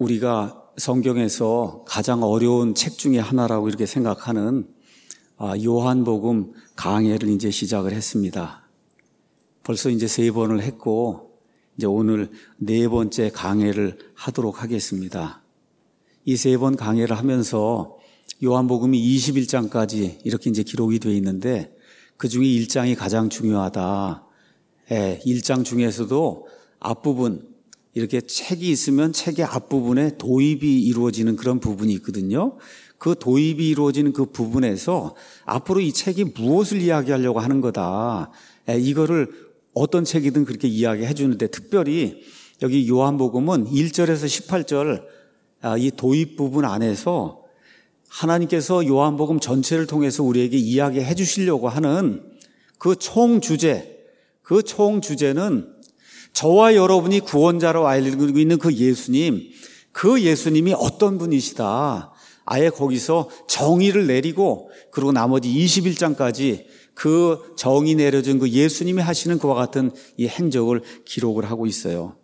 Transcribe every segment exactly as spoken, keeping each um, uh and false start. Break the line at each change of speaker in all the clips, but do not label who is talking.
우리가 성경에서 가장 어려운 책 중에 하나라고 이렇게 생각하는 요한복음 강해를 이제 시작을 했습니다. 벌써 이제 세 번을 했고 이제 오늘 네 번째 강해를 하도록 하겠습니다. 이 세 번 강해를 하면서 요한복음이 이십일 장까지 이렇게 이제 기록이 되어 있는데 그 중에 일 장이 가장 중요하다. 예, 일 장 중에서도 앞부분 이렇게 책이 있으면 책의 앞부분에 도입이 이루어지는 그런 부분이 있거든요. 그 도입이 이루어지는 그 부분에서 앞으로 이 책이 무엇을 이야기하려고 하는 거다. 예, 이거를 어떤 책이든 그렇게 이야기해 주는데 특별히 여기 요한복음은 일 절에서 십팔 절 이 도입 부분 안에서 하나님께서 요한복음 전체를 통해서 우리에게 이야기해 주시려고 하는 그 총 주제, 그 총 주제는 저와 여러분이 구원자로 알고 있는 그 예수님, 그 예수님이 어떤 분이시다. 아예 거기서 정의를 내리고 그리고 나머지 이십일 장까지 그 정의 내려준 그 예수님이 하시는 그와 같은 이 행적을 기록을 하고 있어요.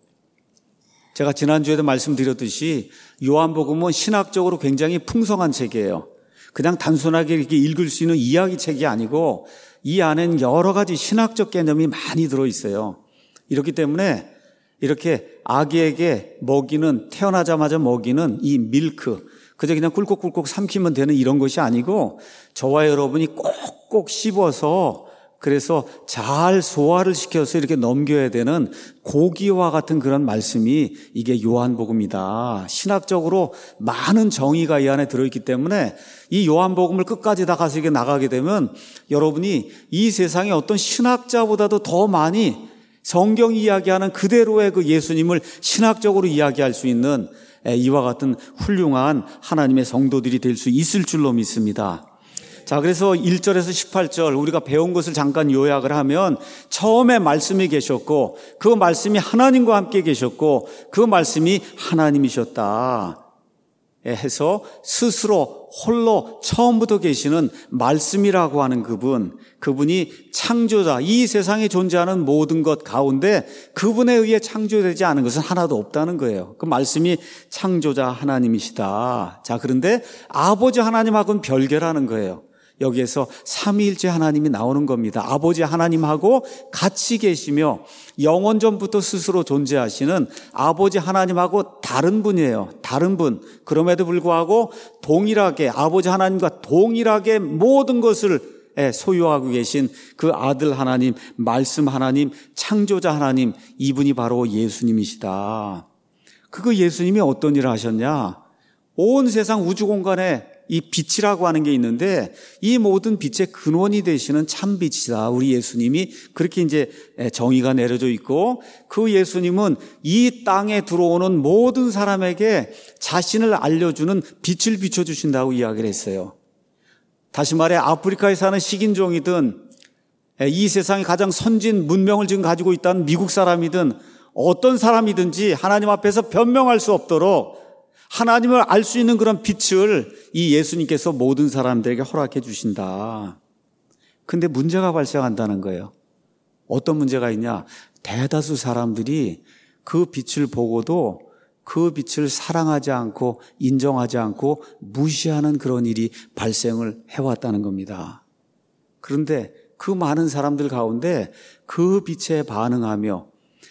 제가 지난주에도 말씀드렸듯이 요한복음은 신학적으로 굉장히 풍성한 책이에요. 그냥 단순하게 이렇게 읽을 수 있는 이야기 책이 아니고 이 안에는 여러 가지 신학적 개념이 많이 들어있어요. 이렇기 때문에 이렇게 아기에게 먹이는, 태어나자마자 먹이는 이 밀크, 그저 그냥 꿀꺽꿀꺽 삼키면 되는 이런 것이 아니고 저와 여러분이 꼭꼭 씹어서 그래서 잘 소화를 시켜서 이렇게 넘겨야 되는 고기와 같은 그런 말씀이 이게 요한복음이다. 신학적으로 많은 정의가 이 안에 들어있기 때문에 이 요한복음을 끝까지 다 가서 이게 나가게 되면 여러분이 이 세상의 어떤 신학자보다도 더 많이 성경이 이야기하는 그대로의 그 예수님을 신학적으로 이야기할 수 있는 이와 같은 훌륭한 하나님의 성도들이 될 수 있을 줄로 믿습니다. 자, 그래서 일 절에서 십팔 절 우리가 배운 것을 잠깐 요약을 하면 처음에 말씀이 계셨고 그 말씀이 하나님과 함께 계셨고 그 말씀이 하나님이셨다 해서 스스로 홀로 처음부터 계시는 말씀이라고 하는 그분, 그분이 창조자, 이 세상에 존재하는 모든 것 가운데 그분에 의해 창조되지 않은 것은 하나도 없다는 거예요. 그 말씀이 창조자 하나님이시다. 자, 그런데 아버지 하나님하고는 별개라는 거예요. 여기에서 삼위일체 하나님이 나오는 겁니다. 아버지 하나님하고 같이 계시며 영원 전부터 스스로 존재하시는 아버지 하나님하고 다른 분이에요. 다른 분. 그럼에도 불구하고 동일하게 아버지 하나님과 동일하게 모든 것을 소유하고 계신 그 아들 하나님, 말씀 하나님, 창조자 하나님, 이분이 바로 예수님이시다. 그 예수님이 어떤 일을 하셨냐? 온 세상 우주 공간에 이 빛이라고 하는 게 있는데 이 모든 빛의 근원이 되시는 참빛이다. 우리 예수님이 그렇게 이제 정의가 내려져 있고 그 예수님은 이 땅에 들어오는 모든 사람에게 자신을 알려주는 빛을 비춰주신다고 이야기를 했어요. 다시 말해 아프리카에 사는 식인종이든 이 세상에 가장 선진 문명을 지금 가지고 있다는 미국 사람이든 어떤 사람이든지 하나님 앞에서 변명할 수 없도록 하나님을 알 수 있는 그런 빛을 이 예수님께서 모든 사람들에게 허락해 주신다. 근데 문제가 발생한다는 거예요. 어떤 문제가 있냐? 대다수 사람들이 그 빛을 보고도 그 빛을 사랑하지 않고 인정하지 않고 무시하는 그런 일이 발생을 해왔다는 겁니다. 그런데 그 많은 사람들 가운데 그 빛에 반응하며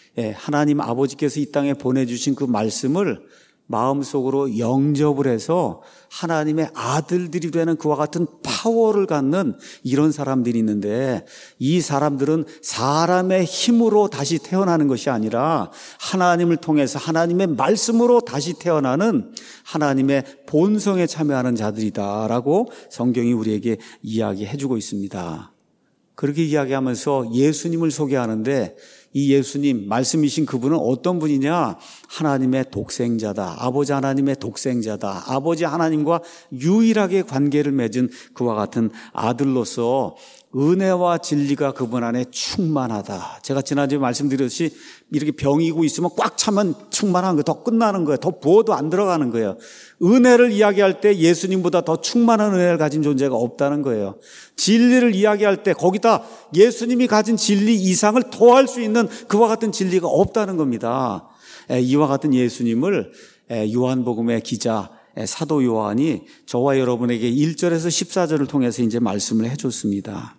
하나님 아버지께서 이 땅에 보내주신 그 말씀을 마음속으로 영접을 해서 하나님의 아들들이 되는 그와 같은 파워를 갖는 이런 사람들이 있는데 이 사람들은 사람의 힘으로 다시 태어나는 것이 아니라 하나님을 통해서 하나님의 말씀으로 다시 태어나는 하나님의 본성에 참여하는 자들이다라고 성경이 우리에게 이야기해 주고 있습니다. 그렇게 이야기하면서 예수님을 소개하는데 이 예수님, 말씀이신 그분은 어떤 분이냐? 하나님의 독생자다. 아버지 하나님의 독생자다. 아버지 하나님과 유일하게 관계를 맺은 그와 같은 아들로서 은혜와 진리가 그분 안에 충만하다. 제가 지난주에 말씀드렸듯이 이렇게 병이고 있으면 꽉 차면 충만한 거예요. 더 끝나는 거예요. 더 부어도 안 들어가는 거예요. 은혜를 이야기할 때 예수님보다 더 충만한 은혜를 가진 존재가 없다는 거예요. 진리를 이야기할 때 거기다 예수님이 가진 진리 이상을 더할 수 있는 그와 같은 진리가 없다는 겁니다. 이와 같은 예수님을 요한복음의 기자 사도 요한이 저와 여러분에게 일 절에서 십사 절을 통해서 이제 말씀을 해줬습니다.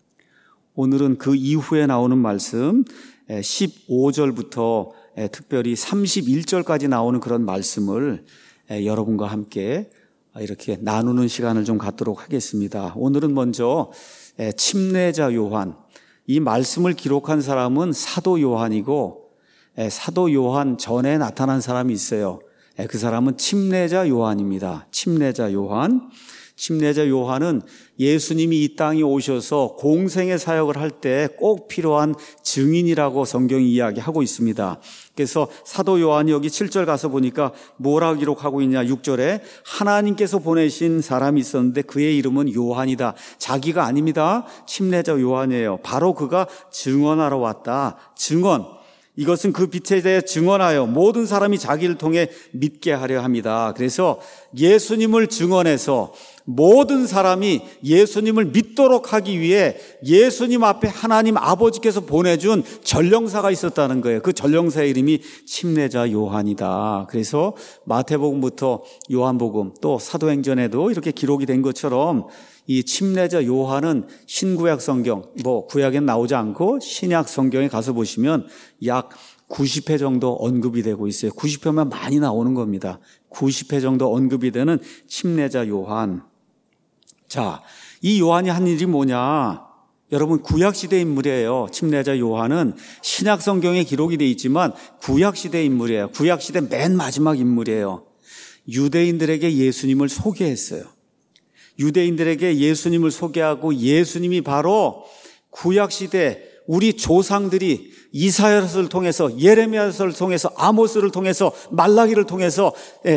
오늘은 그 이후에 나오는 말씀 십오 절부터 특별히 삼십일 절까지 나오는 그런 말씀을 여러분과 함께 이렇게 나누는 시간을 좀 갖도록 하겠습니다. 오늘은 먼저 침례자 요한, 이 말씀을 기록한 사람은 사도 요한이고 사도 요한 전에 나타난 사람이 있어요. 그 사람은 침례자 요한입니다. 침례자 요한. 침례자 요한은 예수님이 이 땅에 오셔서 공생의 사역을 할 때 꼭 필요한 증인이라고 성경이 이야기하고 있습니다. 그래서 사도 요한이 여기 칠 절 가서 보니까 뭐라고 기록하고 있냐. 육 절에 하나님께서 보내신 사람이 있었는데 그의 이름은 요한이다. 자기가 아닙니다. 침례자 요한이에요. 바로 그가 증언하러 왔다. 증언. 이것은 그 빛에 대해 증언하여 모든 사람이 자기를 통해 믿게 하려 합니다. 그래서 예수님을 증언해서 모든 사람이 예수님을 믿도록 하기 위해 예수님 앞에 하나님 아버지께서 보내준 전령사가 있었다는 거예요. 그 전령사의 이름이 침례자 요한이다. 그래서 마태복음부터 요한복음 또 사도행전에도 이렇게 기록이 된 것처럼 이 침례자 요한은 신구약 성경, 뭐 구약엔 나오지 않고 신약 성경에 가서 보시면 약 구십 회 정도 언급이 되고 있어요. 구십 회만 많이 나오는 겁니다. 구십 회 정도 언급이 되는 침례자 요한. 자, 이 요한이 한 일이 뭐냐? 여러분, 구약시대 인물이에요. 침례자 요한은 신약 성경에 기록이 되어 있지만 구약시대 인물이에요. 구약시대 맨 마지막 인물이에요. 유대인들에게 예수님을 소개했어요. 유대인들에게 예수님을 소개하고 예수님이 바로 구약시대 우리 조상들이 이사야서를 통해서 예레미야서를 통해서 아모스를 통해서 말라기를 통해서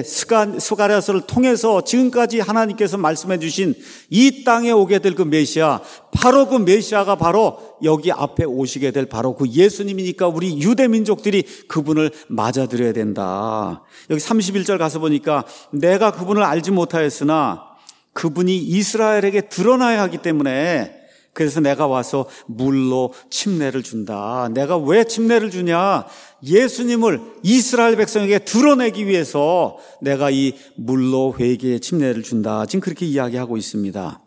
스가랴서를 통해서 지금까지 하나님께서 말씀해 주신 이 땅에 오게 될 그 메시아, 바로 그 메시아가 바로 여기 앞에 오시게 될 바로 그 예수님이니까 우리 유대 민족들이 그분을 맞아들여야 된다. 여기 삼십일 절 가서 보니까 내가 그분을 알지 못하였으나 그분이 이스라엘에게 드러나야 하기 때문에 그래서 내가 와서 물로 침례를 준다. 내가 왜 침례를 주냐? 예수님을 이스라엘 백성에게 드러내기 위해서 내가 이 물로 회개의 침례를 준다. 지금 그렇게 이야기하고 있습니다.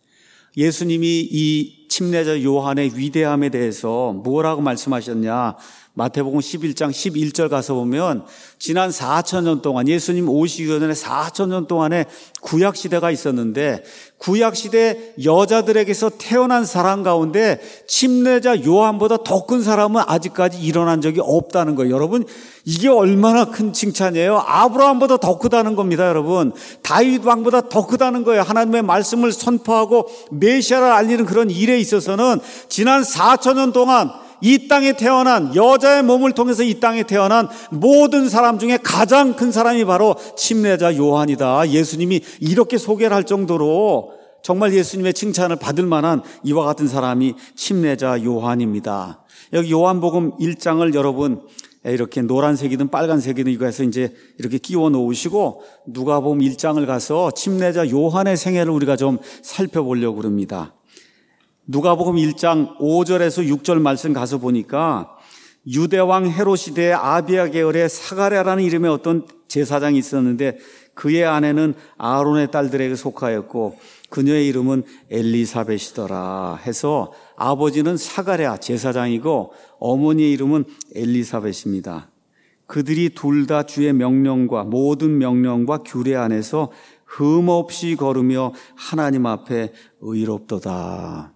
예수님이 이 침례자 요한의 위대함에 대해서 뭐라고 말씀하셨냐? 마태복음 십일 장 십일 절 가서 보면 지난 사천 년 동안 예수님 오시기 전에 사천 년 동안의 구약시대가 있었는데 구약시대 여자들에게서 태어난 사람 가운데 침례자 요한보다 더 큰 사람은 아직까지 일어난 적이 없다는 거예요. 여러분, 이게 얼마나 큰 칭찬이에요. 아브라함보다 더 크다는 겁니다. 여러분, 다윗 왕보다 더 크다는 거예요. 하나님의 말씀을 선포하고 메시아를 알리는 그런 일에 있어서는 지난 사천 년 동안 이 땅에 태어난 여자의 몸을 통해서 이 땅에 태어난 모든 사람 중에 가장 큰 사람이 바로 침례자 요한이다. 예수님이 이렇게 소개를 할 정도로 정말 예수님의 칭찬을 받을 만한 이와 같은 사람이 침례자 요한입니다. 여기 요한복음 일 장을 여러분 이렇게 노란색이든 빨간색이든 이거에서 이제 이렇게 끼워 놓으시고 누가복음 일 장을 가서 침례자 요한의 생애를 우리가 좀 살펴보려고 합니다. 누가복음 일 장 오 절에서 육 절 말씀 가서 보니까 유대왕 헤롯 시대의 아비야 계열의 사가랴라는 이름의 어떤 제사장이 있었는데 그의 아내는 아론의 딸들에게 속하였고 그녀의 이름은 엘리사벳이더라 해서 아버지는 사가랴 제사장이고 어머니의 이름은 엘리사벳입니다. 그들이 둘 다 주의 명령과 모든 명령과 규례 안에서 흠없이 걸으며 하나님 앞에 의롭도다.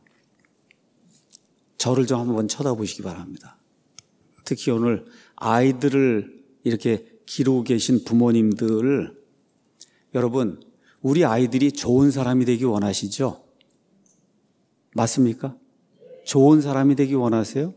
저를 좀 한번 쳐다보시기 바랍니다. 특히 오늘 아이들을 이렇게 기르고 계신 부모님들, 여러분, 우리 아이들이 좋은 사람이 되기 원하시죠? 맞습니까? 좋은 사람이 되기 원하세요?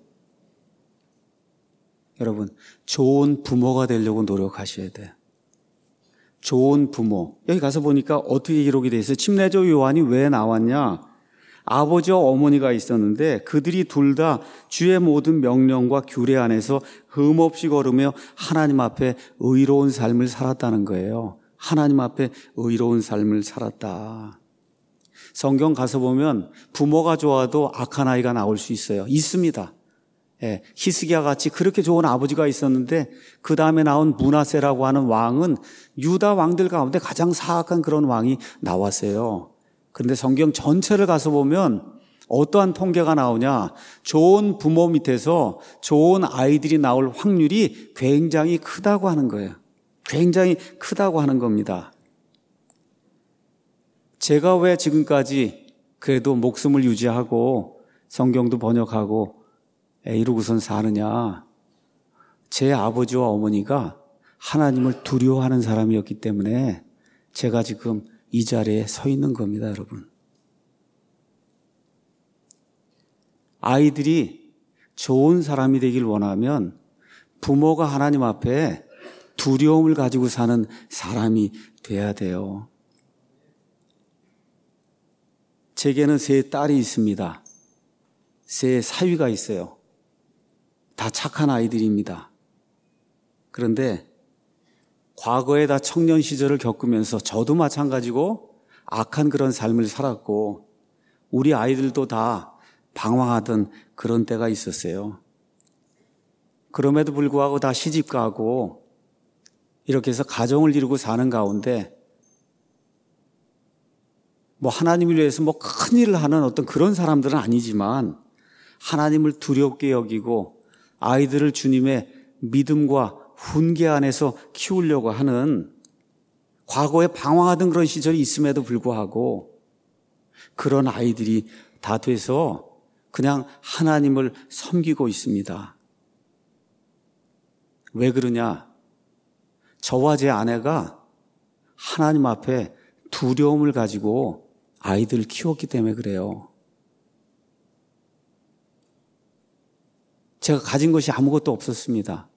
여러분, 좋은 부모가 되려고 노력하셔야 돼요. 좋은 부모. 여기 가서 보니까 어떻게 기록이 되어 있어요? 침례자 요한이 왜 나왔냐? 아버지와 어머니가 있었는데 그들이 둘 다 주의 모든 명령과 규례 안에서 흠없이 걸으며 하나님 앞에 의로운 삶을 살았다는 거예요. 하나님 앞에 의로운 삶을 살았다. 성경 가서 보면 부모가 좋아도 악한 아이가 나올 수 있어요. 있습니다. 예, 히스기야 같이 그렇게 좋은 아버지가 있었는데 그 다음에 나온 므낫세라고 하는 왕은 유다 왕들 가운데 가장 사악한 그런 왕이 나왔어요. 그런데 성경 전체를 가서 보면 어떠한 통계가 나오냐? 좋은 부모 밑에서 좋은 아이들이 나올 확률이 굉장히 크다고 하는 거예요. 굉장히 크다고 하는 겁니다. 제가 왜 지금까지 그래도 목숨을 유지하고 성경도 번역하고 이러고선 사느냐? 제 아버지와 어머니가 하나님을 두려워하는 사람이었기 때문에 제가 지금 이 자리에 서 있는 겁니다, 여러분. 아이들이 좋은 사람이 되길 원하면 부모가 하나님 앞에 두려움을 가지고 사는 사람이 돼야 돼요. 제게는 세 딸이 있습니다. 세 사위가 있어요. 다 착한 아이들입니다. 그런데 과거에 다 청년 시절을 겪으면서 저도 마찬가지고 악한 그런 삶을 살았고 우리 아이들도 다 방황하던 그런 때가 있었어요. 그럼에도 불구하고 다 시집가고 이렇게 해서 가정을 이루고 사는 가운데 뭐 하나님을 위해서 뭐 큰일을 하는 어떤 그런 사람들은 아니지만 하나님을 두렵게 여기고 아이들을 주님의 믿음과 훈계 안에서 키우려고 하는 과거에 방황하던 그런 시절이 있음에도 불구하고 그런 아이들이 다 돼서 그냥 하나님을 섬기고 있습니다. 왜 그러냐? 저와 제 아내가 하나님 앞에 두려움을 가지고 아이들을 키웠기 때문에 그래요. 제가 가진 것이 아무것도 없었습니다.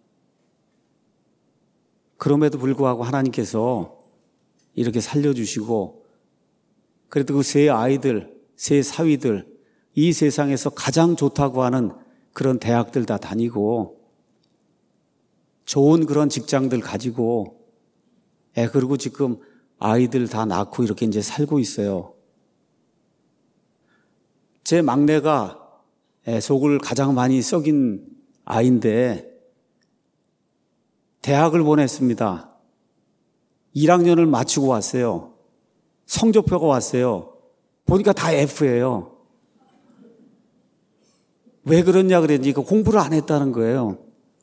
그럼에도 불구하고 하나님께서 이렇게 살려주시고 그래도 그 세 아이들, 세 사위들 이 세상에서 가장 좋다고 하는 그런 대학들 다 다니고 좋은 그런 직장들 가지고 예, 그리고 지금 아이들 다 낳고 이렇게 이제 살고 있어요. 제 막내가 속을 가장 많이 썩인 아이인데 대학을 보냈습니다. 일 학년을 마치고 왔어요. 성적표가 왔어요. 보니까 다 F예요. 왜 그러냐 그랬더니 공부를 안 했다는 거예요.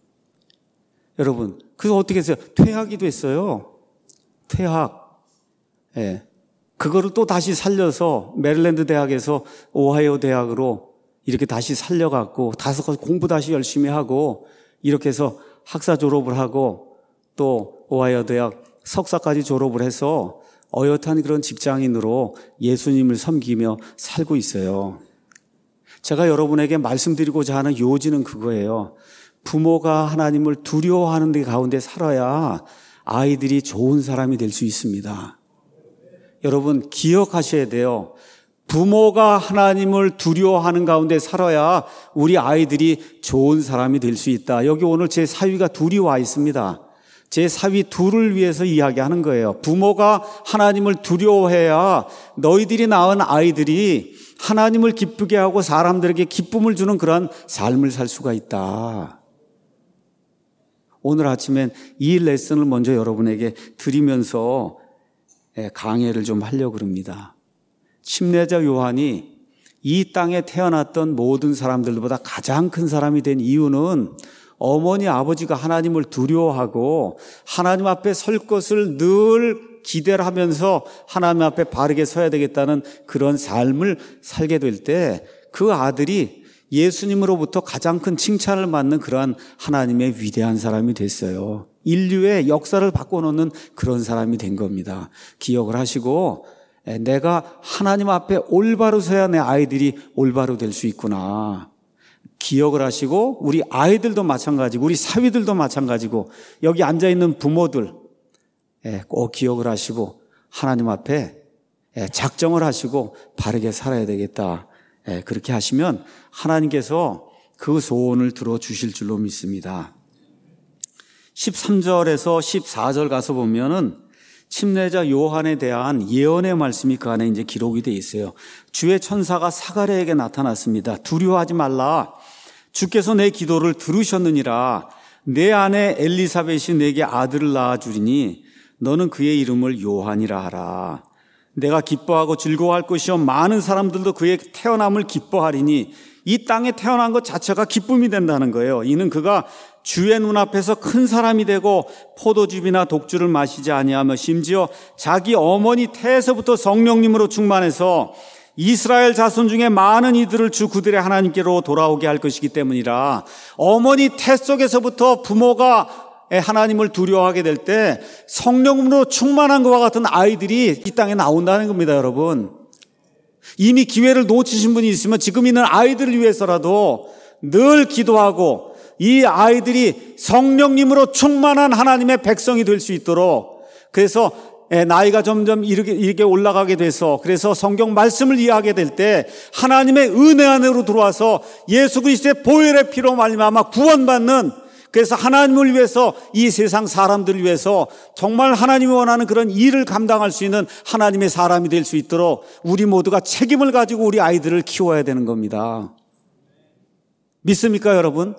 여러분, 그래서 어떻게 했어요? 퇴학이 됐어요. 퇴학. 예. 그거를 또 다시 살려서 메릴랜드 대학에서 오하이오 대학으로 이렇게 다시 살려갖고 다시 공부 다시 열심히 하고 이렇게 해서 학사 졸업을 하고 또 오하이오 대학 석사까지 졸업을 해서 어엿한 그런 직장인으로 예수님을 섬기며 살고 있어요. 제가 여러분에게 말씀드리고자 하는 요지는 그거예요. 부모가 하나님을 두려워하는 데 가운데 살아야 아이들이 좋은 사람이 될 수 있습니다. 여러분 기억하셔야 돼요. 부모가 하나님을 두려워하는 가운데 살아야 우리 아이들이 좋은 사람이 될 수 있다. 여기 오늘 제 사위가 둘이 와 있습니다. 제 사위 둘을 위해서 이야기하는 거예요. 부모가 하나님을 두려워해야 너희들이 낳은 아이들이 하나님을 기쁘게 하고 사람들에게 기쁨을 주는 그런 삶을 살 수가 있다. 오늘 아침엔 이 레슨을 먼저 여러분에게 드리면서 강해를 좀 하려고 합니다. 침례자 요한이 이 땅에 태어났던 모든 사람들보다 가장 큰 사람이 된 이유는 어머니 아버지가 하나님을 두려워하고 하나님 앞에 설 것을 늘 기대를 하면서 하나님 앞에 바르게 서야 되겠다는 그런 삶을 살게 될 때 그 아들이 예수님으로부터 가장 큰 칭찬을 받는 그러한 하나님의 위대한 사람이 됐어요. 인류의 역사를 바꿔놓는 그런 사람이 된 겁니다. 기억을 하시고 내가 하나님 앞에 올바로 서야 내 아이들이 올바로 될 수 있구나. 기억을 하시고 우리 아이들도 마찬가지고 우리 사위들도 마찬가지고 여기 앉아있는 부모들 꼭 기억을 하시고 하나님 앞에 작정을 하시고 바르게 살아야 되겠다. 그렇게 하시면 하나님께서 그 소원을 들어주실 줄로 믿습니다. 십삼 절에서 십사 절 가서 보면은 침례자 요한에 대한 예언의 말씀이 그 안에 이제 기록이 되어 있어요. 주의 천사가 사가랴에게 나타났습니다. 두려워하지 말라. 주께서 내 기도를 들으셨느니라. 내 아내 엘리사벳이 내게 아들을 낳아주리니 너는 그의 이름을 요한이라 하라. 내가 기뻐하고 즐거워할 것이요 많은 사람들도 그의 태어남을 기뻐하리니 이 땅에 태어난 것 자체가 기쁨이 된다는 거예요. 이는 그가 주의 눈앞에서 큰 사람이 되고 포도즙이나 독주를 마시지 아니하며 심지어 자기 어머니 태에서부터 성령님으로 충만해서 이스라엘 자손 중에 많은 이들을 주 그들의 하나님께로 돌아오게 할 것이기 때문이라. 어머니 태 속에서부터 부모가 하나님을 두려워하게 될 때 성령으로 충만한 것과 같은 아이들이 이 땅에 나온다는 겁니다, 여러분. 이미 기회를 놓치신 분이 있으면 지금 있는 아이들을 위해서라도 늘 기도하고 이 아이들이 성령님으로 충만한 하나님의 백성이 될 수 있도록, 그래서 나이가 점점 이렇게, 이렇게 올라가게 돼서 그래서 성경 말씀을 이해하게 될 때 하나님의 은혜 안으로 들어와서 예수 그리스도의 보혈의 피로 말미암아 구원받는, 그래서 하나님을 위해서 이 세상 사람들을 위해서 정말 하나님이 원하는 그런 일을 감당할 수 있는 하나님의 사람이 될 수 있도록 우리 모두가 책임을 가지고 우리 아이들을 키워야 되는 겁니다. 믿습니까, 여러분?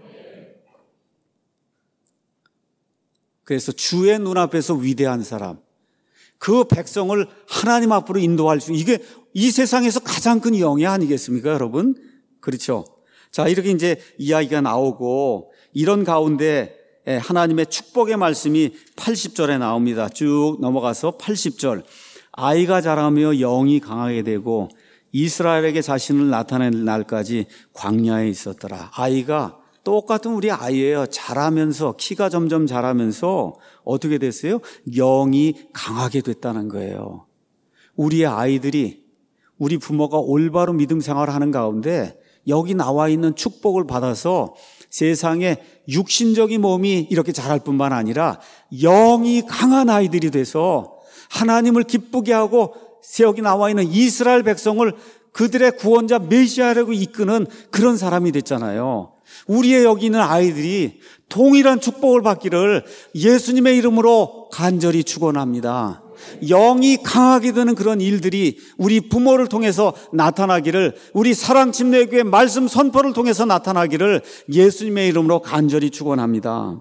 그래서 주의 눈앞에서 위대한 사람, 그 백성을 하나님 앞으로 인도할 수, 이게 이 세상에서 가장 큰 영예 아니겠습니까, 여러분? 그렇죠? 자, 이렇게 이제 이야기가 나오고 이런 가운데 하나님의 축복의 말씀이 팔십 절에 나옵니다. 쭉 넘어가서 팔십 절. 아이가 자라며 영이 강하게 되고 이스라엘에게 자신을 나타낼 날까지 광야에 있었더라. 아이가 똑같은 우리 아이예요. 자라면서, 키가 점점 자라면서 어떻게 됐어요? 영이 강하게 됐다는 거예요. 우리의 아이들이, 우리 부모가 올바로 믿음 생활을 하는 가운데 여기 나와 있는 축복을 받아서 세상에 육신적인 몸이 이렇게 자랄 뿐만 아니라 영이 강한 아이들이 돼서 하나님을 기쁘게 하고 여기 나와 있는 이스라엘 백성을 그들의 구원자 메시아라고 이끄는 그런 사람이 됐잖아요. 우리의 여기 있는 아이들이 동일한 축복을 받기를 예수님의 이름으로 간절히 축원합니다. 영이 강하게 되는 그런 일들이 우리 부모를 통해서 나타나기를, 우리 사랑침례교회 말씀 선포를 통해서 나타나기를 예수님의 이름으로 간절히 축원합니다.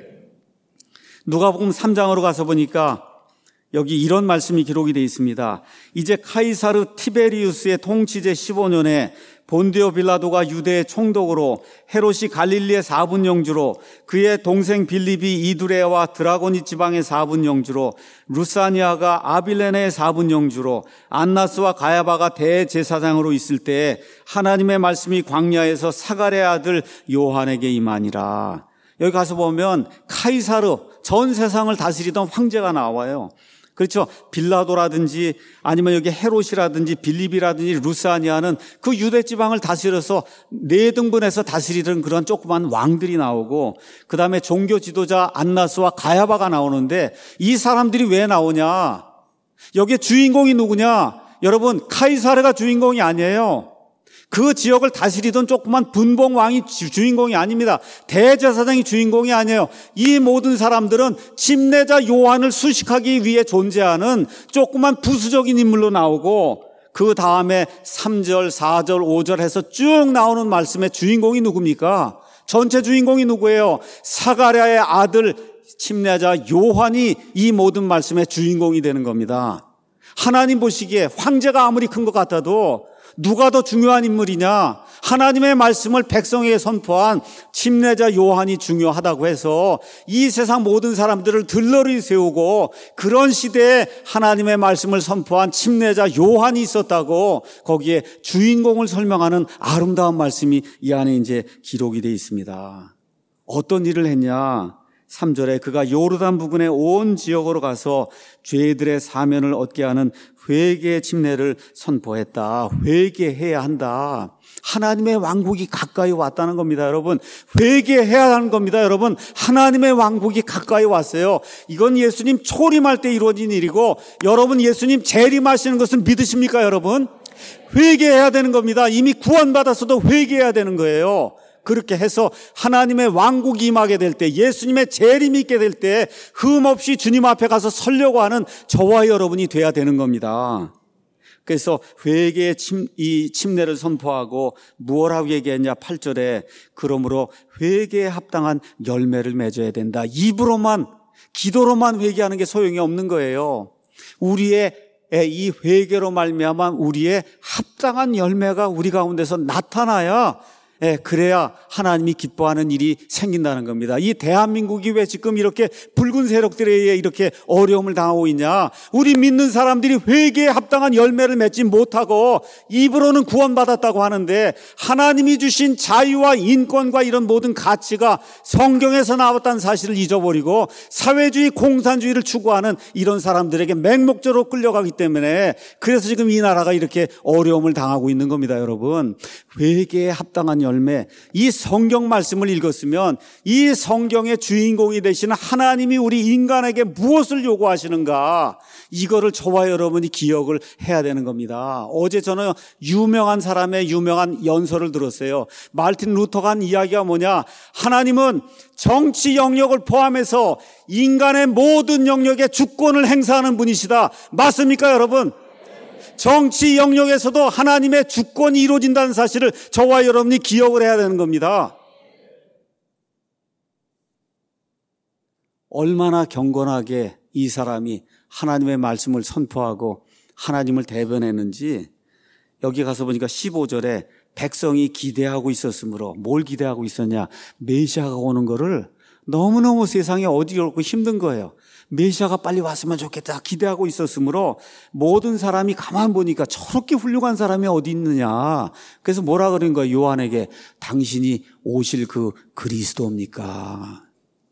누가복음 삼 장으로 가서 보니까 여기 이런 말씀이 기록이 되어 있습니다. 이제 카이사르 티베리우스의 통치제 십오 년에 본디오 빌라도가 유대의 총독으로, 헤롯이 갈릴리의 사분 영주로, 그의 동생 빌립이 이두레아와 드라고니 지방의 사분 영주로, 루사니아가 아빌레네의 사분 영주로, 안나스와 가야바가 대제사장으로 있을 때에 하나님의 말씀이 광야에서 사가랴의 아들 요한에게 임하니라. 여기 가서 보면 카이사르, 전 세상을 다스리던 황제가 나와요. 그렇죠. 빌라도라든지 아니면 여기 헤롯이라든지 빌립이라든지 루사니아는 그 유대 지방을 다스려서 네 등분해서 다스리던 그런 조그만 왕들이 나오고, 그 다음에 종교 지도자 안나스와 가야바가 나오는데 이 사람들이 왜 나오냐? 여기에 주인공이 누구냐? 여러분, 카이사르가 주인공이 아니에요. 그 지역을 다스리던 조그만 분봉왕이 주인공이 아닙니다. 대제사장이 주인공이 아니에요. 이 모든 사람들은 침례자 요한을 수식하기 위해 존재하는 조그만 부수적인 인물로 나오고, 그 다음에 삼 절, 사 절, 오 절 해서 쭉 나오는 말씀의 주인공이 누굽니까? 전체 주인공이 누구예요? 사가랴의 아들 침례자 요한이 이 모든 말씀의 주인공이 되는 겁니다. 하나님 보시기에 황제가 아무리 큰 것 같아도 누가 더 중요한 인물이냐? 하나님의 말씀을 백성에게 선포한 침례자 요한이 중요하다고 해서 이 세상 모든 사람들을 들러리 세우고 그런 시대에 하나님의 말씀을 선포한 침례자 요한이 있었다고 거기에 주인공을 설명하는 아름다운 말씀이 이 안에 이제 기록이 되어 있습니다. 어떤 일을 했냐? 삼 절에 그가 요르단 부근의 온 지역으로 가서 죄들의 사면을 얻게 하는 회개의 침례를 선포했다. 회개해야 한다. 하나님의 왕국이 가까이 왔다는 겁니다, 여러분. 회개해야 하는 겁니다, 여러분. 하나님의 왕국이 가까이 왔어요. 이건 예수님 초림할 때 이루어진 일이고, 여러분 예수님 재림하시는 것은 믿으십니까, 여러분? 회개해야 되는 겁니다. 이미 구원받았어도 회개해야 되는 거예요. 그렇게 해서 하나님의 왕국이 임하게 될 때, 예수님의 재림이 있게 될 때 흠없이 주님 앞에 가서 서려고 하는 저와 여러분이 돼야 되는 겁니다. 그래서 회개의 침, 이 침례를 선포하고 무엇라고 얘기했냐? 팔 절에 그러므로 회개에 합당한 열매를 맺어야 된다. 입으로만 기도로만 회개하는 게 소용이 없는 거예요. 우리의 이 회개로 말미암아 우리의 합당한 열매가 우리 가운데서 나타나야, 예, 그래야 하나님이 기뻐하는 일이 생긴다는 겁니다. 이 대한민국이 왜 지금 이렇게 붉은 세력들에 의해 이렇게 어려움을 당하고 있냐? 우리 믿는 사람들이 회개에 합당한 열매를 맺지 못하고 입으로는 구원받았다고 하는데 하나님이 주신 자유와 인권과 이런 모든 가치가 성경에서 나왔다는 사실을 잊어버리고 사회주의 공산주의를 추구하는 이런 사람들에게 맹목적으로 끌려가기 때문에 그래서 지금 이 나라가 이렇게 어려움을 당하고 있는 겁니다. 여러분, 회개에 합당한 열매, 이 성경 말씀을 읽었으면 이 성경의 주인공이 되시는 하나님이 우리 인간에게 무엇을 요구하시는가, 이거를 저와 여러분이 기억을 해야 되는 겁니다. 어제 저는 유명한 사람의 유명한 연설을 들었어요. 마르틴 루터가 한 이야기가 뭐냐? 하나님은 정치 영역을 포함해서 인간의 모든 영역에 주권을 행사하는 분이시다. 맞습니까, 여러분? 정치 영역에서도 하나님의 주권이 이루어진다는 사실을 저와 여러분이 기억을 해야 되는 겁니다. 얼마나 경건하게 이 사람이 하나님의 말씀을 선포하고 하나님을 대변했는지, 여기 가서 보니까 십오 절에 백성이 기대하고 있었으므로, 뭘 기대하고 있었냐? 메시아가 오는 거를 너무너무 세상에 어디로 힘든 거예요. 메시아가 빨리 왔으면 좋겠다 기대하고 있었으므로 모든 사람이 가만 보니까 저렇게 훌륭한 사람이 어디 있느냐. 그래서 뭐라 그런 거예요? 요한에게 당신이 오실 그 그리스도입니까?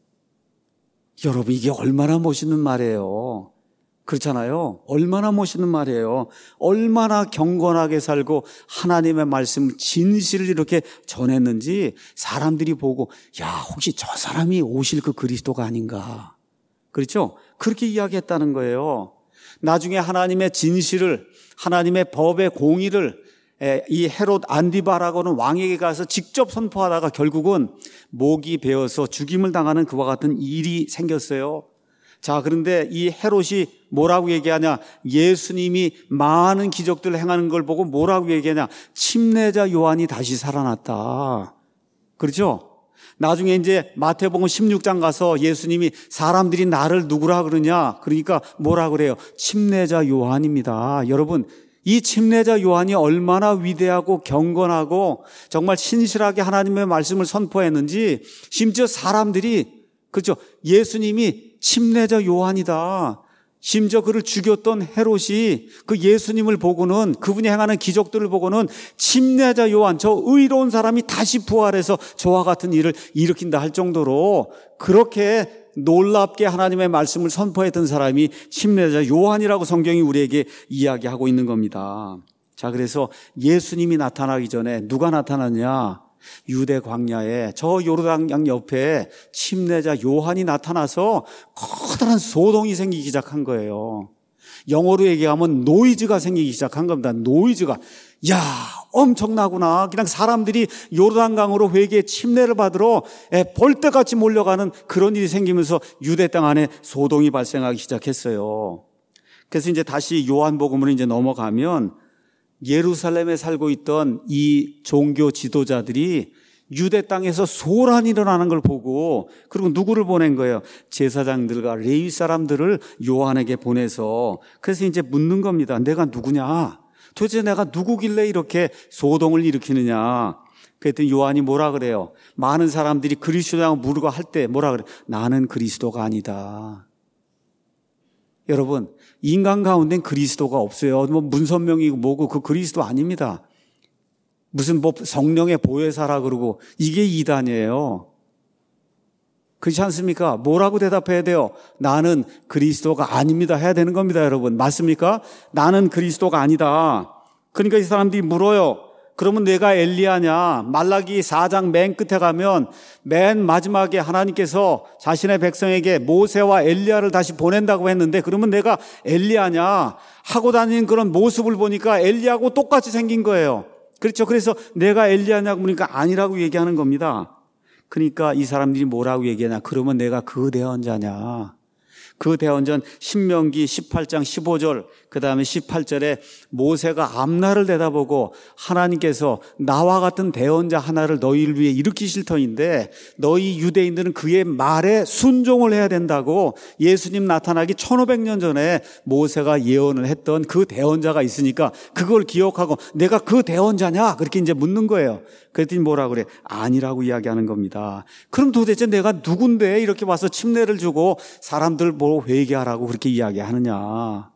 여러분, 이게 얼마나 멋있는 말이에요. 그렇잖아요. 얼마나 멋있는 말이에요. 얼마나 경건하게 살고 하나님의 말씀 진실을 이렇게 전했는지 사람들이 보고, 야, 혹시 저 사람이 오실 그 그리스도가 아닌가. 그렇죠? 그렇게 이야기했다는 거예요. 나중에 하나님의 진실을, 하나님의 법의 공의를 이 헤롯 안디바라고는 왕에게 가서 직접 선포하다가 결국은 목이 베어서 죽임을 당하는 그와 같은 일이 생겼어요. 자, 그런데 이 헤롯이 뭐라고 얘기하냐? 예수님이 많은 기적들을 행하는 걸 보고 뭐라고 얘기하냐? 침례자 요한이 다시 살아났다. 그렇죠? 나중에 이제 마태복음 십육 장 가서 예수님이 사람들이 나를 누구라 그러냐? 그러니까 뭐라 그래요? 침례자 요한입니다. 여러분, 이 침례자 요한이 얼마나 위대하고 경건하고 정말 신실하게 하나님의 말씀을 선포했는지, 심지어 사람들이, 그렇죠, 예수님이 침례자 요한이다, 심지어 그를 죽였던 헤롯이 그 예수님을 보고는, 그분이 행하는 기적들을 보고는 침례자 요한, 저 의로운 사람이 다시 부활해서 저와 같은 일을 일으킨다 할 정도로 그렇게 놀랍게 하나님의 말씀을 선포했던 사람이 침례자 요한이라고 성경이 우리에게 이야기하고 있는 겁니다. 자, 그래서 예수님이 나타나기 전에 누가 나타났냐? 유대 광야에 저 요르단강 옆에 침례자 요한이 나타나서 커다란 소동이 생기기 시작한 거예요. 영어로 얘기하면 노이즈가 생기기 시작한 겁니다. 노이즈가. 야, 엄청나구나. 그냥 사람들이 요르단강으로 회개의 침례를 받으러 벌떼같이 몰려가는 그런 일이 생기면서 유대 땅 안에 소동이 발생하기 시작했어요. 그래서 이제 다시 요한복음으로 이제 넘어가면 예루살렘에 살고 있던 이 종교 지도자들이 유대 땅에서 소란이 일어나는 걸 보고, 그리고 누구를 보낸 거예요? 제사장들과 레위 사람들을 요한에게 보내서, 그래서 이제 묻는 겁니다. 내가 누구냐? 도대체 내가 누구길래 이렇게 소동을 일으키느냐? 그랬더니 요한이 뭐라 그래요? 많은 사람들이 그리스도라고 물고 할 때 뭐라 그래요? 나는 그리스도가 아니다. 여러분, 인간 가운데는 그리스도가 없어요. 뭐 문선명이고 뭐고 그 그리스도 아닙니다. 무슨 뭐 성령의 보혜사라 그러고 이게 이단이에요. 그렇지 않습니까? 뭐라고 대답해야 돼요? 나는 그리스도가 아닙니다 해야 되는 겁니다, 여러분. 맞습니까? 나는 그리스도가 아니다. 그러니까 이 사람들이 물어요. 그러면 내가 엘리야냐? 말라기 사 장 맨 끝에 가면 맨 마지막에 하나님께서 자신의 백성에게 모세와 엘리야를 다시 보낸다고 했는데, 그러면 내가 엘리야냐? 하고 다니는 그런 모습을 보니까 엘리야하고 똑같이 생긴 거예요. 그렇죠? 그래서 내가 엘리야냐고 보니까 아니라고 얘기하는 겁니다. 그러니까 이 사람들이 뭐라고 얘기하냐? 그러면 내가 그 대언자냐? 그 대언전 신명기 십팔 장 십오 절, 그 다음에 십팔 절에 모세가 앞날을 내다보고 하나님께서 나와 같은 대언자 하나를 너희를 위해 일으키실 터인데 너희 유대인들은 그의 말에 순종을 해야 된다고 예수님 나타나기 천오백 년 전에 모세가 예언을 했던 그 대언자가 있으니까 그걸 기억하고 내가 그 대언자냐? 그렇게 이제 묻는 거예요. 그랬더니 뭐라 그래? 아니라고 이야기하는 겁니다. 그럼 도대체 내가 누군데 이렇게 와서 침례를 주고 사람들 보고 회개하라고 그렇게 이야기하느냐?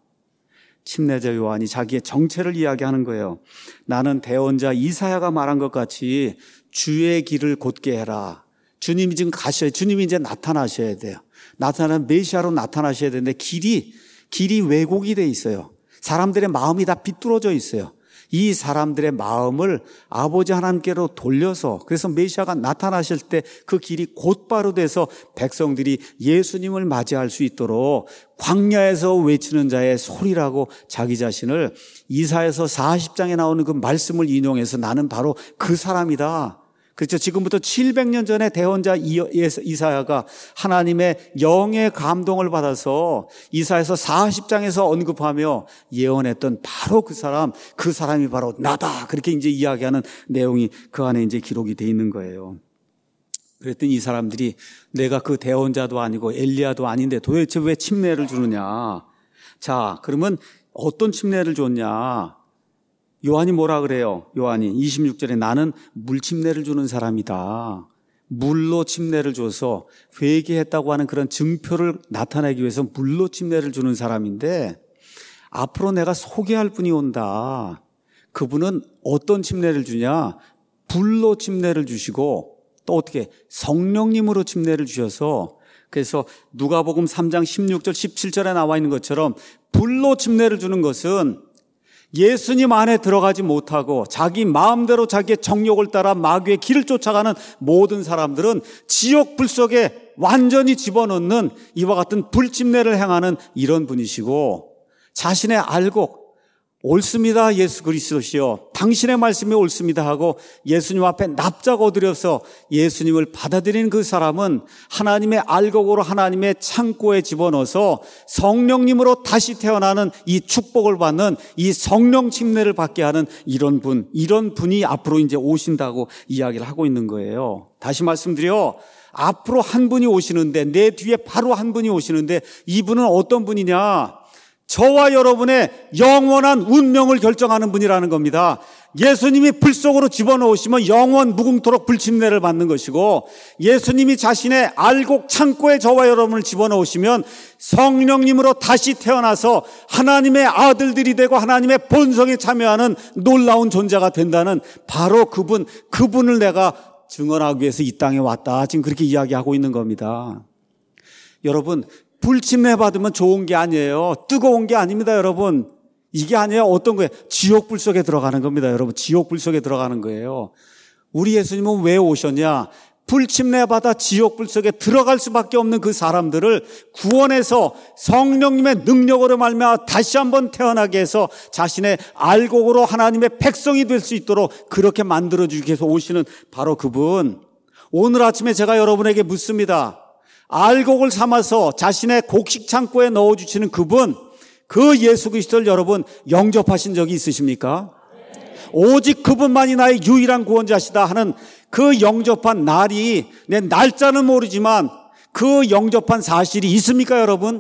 침례자 요한이 자기의 정체를 이야기하는 거예요. 나는 대언자 이사야가 말한 것 같이 주의 길을 곧게 해라. 주님이 지금 가셔야, 주님이 이제 나타나셔야 돼요. 나타나는 메시아로 나타나셔야 되는데 길이, 길이 왜곡이 돼 있어요. 사람들의 마음이 다 비뚤어져 있어요. 이 사람들의 마음을 아버지 하나님께로 돌려서, 그래서 메시아가 나타나실 때 그 길이 곧바로 돼서 백성들이 예수님을 맞이할 수 있도록 광야에서 외치는 자의 소리라고 자기 자신을 이사야서 사십 장에 나오는 그 말씀을 인용해서 나는 바로 그 사람이다. 그렇죠. 지금부터 칠백 년 전에 대언자 이사야가 하나님의 영의 감동을 받아서 이사야서 사십 장에서 언급하며 예언했던 바로 그 사람, 그 사람이 바로 나다. 그렇게 이제 이야기하는 내용이 그 안에 이제 기록이 돼 있는 거예요. 그랬더니 이 사람들이 내가 그 대언자도 아니고 엘리야도 아닌데 도대체 왜 침례를 주느냐. 자, 그러면 어떤 침례를 줬냐. 요한이 뭐라 그래요? 요한이 이십육 절에 나는 물 침례를 주는 사람이다. 물로 침례를 줘서 회개했다고 하는 그런 증표를 나타내기 위해서 물로 침례를 주는 사람인데 앞으로 내가 소개할 분이 온다. 그분은 어떤 침례를 주냐? 불로 침례를 주시고 또 어떻게 성령님으로 침례를 주셔서 그래서 누가복음 삼 장 십육 절 십칠 절에 나와 있는 것처럼 불로 침례를 주는 것은 예수님 안에 들어가지 못하고 자기 마음대로 자기의 정욕을 따라 마귀의 길을 쫓아가는 모든 사람들은 지옥 불 속에 완전히 집어넣는 이와 같은 불침례를 행하는 이런 분이시고 자신의 알곡 옳습니다 예수 그리스도시여 당신의 말씀이 옳습니다 하고 예수님 앞에 납작 엎드려서 예수님을 받아들이는 그 사람은 하나님의 알곡으로 하나님의 창고에 집어넣어서 성령님으로 다시 태어나는 이 축복을 받는 이 성령 침례를 받게 하는 이런 분, 이런 분이 앞으로 이제 오신다고 이야기를 하고 있는 거예요. 다시 말씀드려 앞으로 한 분이 오시는데 내 뒤에 바로 한 분이 오시는데 이분은 어떤 분이냐? 저와 여러분의 영원한 운명을 결정하는 분이라는 겁니다. 예수님이 불 속으로 집어넣으시면 영원 무궁토록 불침례를 받는 것이고 예수님이 자신의 알곡 창고에 저와 여러분을 집어넣으시면 성령님으로 다시 태어나서 하나님의 아들들이 되고 하나님의 본성에 참여하는 놀라운 존재가 된다는 바로 그분, 그분을 내가 증언하기 위해서 이 땅에 왔다. 지금 그렇게 이야기하고 있는 겁니다. 여러분, 불침례 받으면 좋은 게 아니에요. 뜨거운 게 아닙니다, 여러분. 이게 아니에요. 어떤 거예요? 지옥불 속에 들어가는 겁니다, 여러분. 지옥불 속에 들어가는 거예요. 우리 예수님은 왜 오셨냐? 불침례 받아 지옥불 속에 들어갈 수밖에 없는 그 사람들을 구원해서 성령님의 능력으로 말미암아 다시 한번 태어나게 해서 자신의 알곡으로 하나님의 백성이 될 수 있도록 그렇게 만들어주기 위해서 오시는 바로 그분. 오늘 아침에 제가 여러분에게 묻습니다. 알곡을 삼아서 자신의 곡식 창고에 넣어주시는 그분, 그 예수 그리스도를 여러분 영접하신 적이 있으십니까? 오직 그분만이 나의 유일한 구원자시다 하는 그 영접한 날이, 내 날짜는 모르지만 그 영접한 사실이 있습니까, 여러분?